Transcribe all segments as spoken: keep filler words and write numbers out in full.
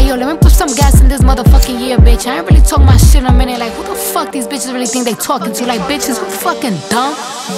Hey yo, let me put some gas in this motherfucking year, bitch. I ain't really talking my shit in a minute. Like, who the fuck these bitches really think they talking to? Like, bitches, who fucking dumb?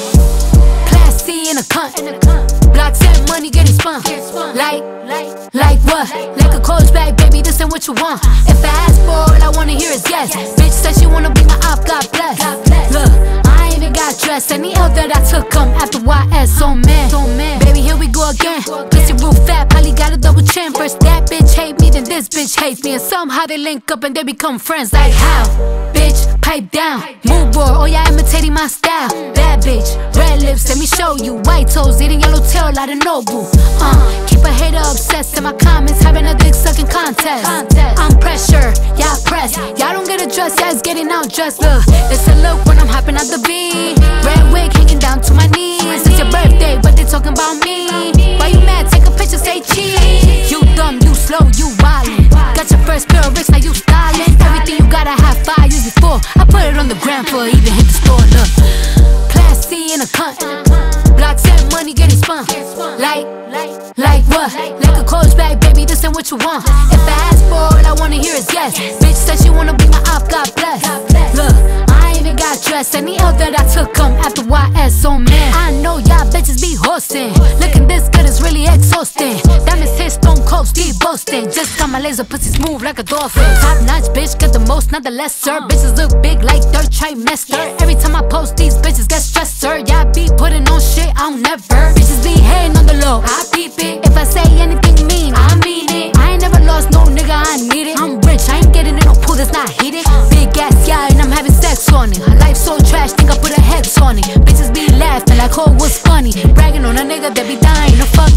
Class C in a cunt. Blocks and money getting spun. Like, like what? Like a coach bag, baby, this ain't what you want. If I ask for it, all I wanna hear is yes. Bitch said she wanna be my op, God bless. Look, I ain't even got dressed. Any L that I took come after Y S. So man, baby, here we go again. Pussy real fat, probably got a double chin. First that bitch hate me, then this bitch hates me. And somehow they link up and they become friends. Like how? Bitch, pipe down. Move board, oh yeah, imitating my style. Bad bitch, red lips, let me show you. White toes, eating yellow tail like a Nobu. Uh, keep a hater obsessed in my comments, having a dick sucking contest. I'm pressure, y'all press. Y'all don't get a dress, yeah, it's getting out dressed. Look, it's a look when I'm hopping out the beat. Red wig hanging down to my knees. It's your birthday, but they talking about me. Why you mad? Take a picture, say cheese. You dumb, you slow, you wildin'. Got your first pair of bricks, now you stylin'. Everything you gotta have five years before. I put it on the gram for even hit the store. Look, Class C in a cunt. Blocks and money getting spun. Like, like what? Like a coach bag, baby, this ain't what you want. If I ask for it, I wanna hear is yes. Bitch said she wanna be my op, God bless. Look, I ain't even got dressed. Any L that I took come after Y S. So man, I know y'all bitches be hosting. Looking this good is really exhausting. Diamonds hit, stone cold, Steve boasting. Just got my laser pussy smooth like a dolphin. Top notch bitch, get the most, not the lesser. Bitches look big like third trimester. Every time I post, these bitches get stressed, sir. Y'all be putting on shit, I don't never. Bitches be hating on the low, I peep it. If I say anything mean, I mean it. I ain't never lost no nigga, I need it. I'm rich, I ain't getting in no pool that's not heated. Big ass, yeah, and I'm having sex on it. Her life so trash, think I put a hex on it. Bitches be laughing like, oh, what's funny? Bragging on a nigga that be dying to fuck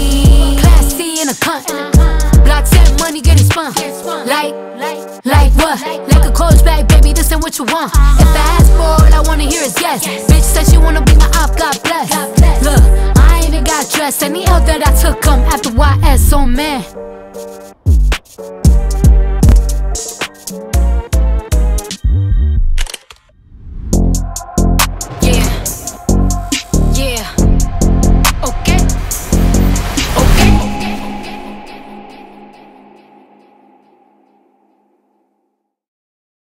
me. Class C in a cunt. Blocks and money getting spun. Like, like what? Like a coach bag, baby, this ain't what you want. If I ask for it, I wanna hear is yes. Bitch said she wanna be my op, God bless. Look, I ain't even got dressed. Any L that I took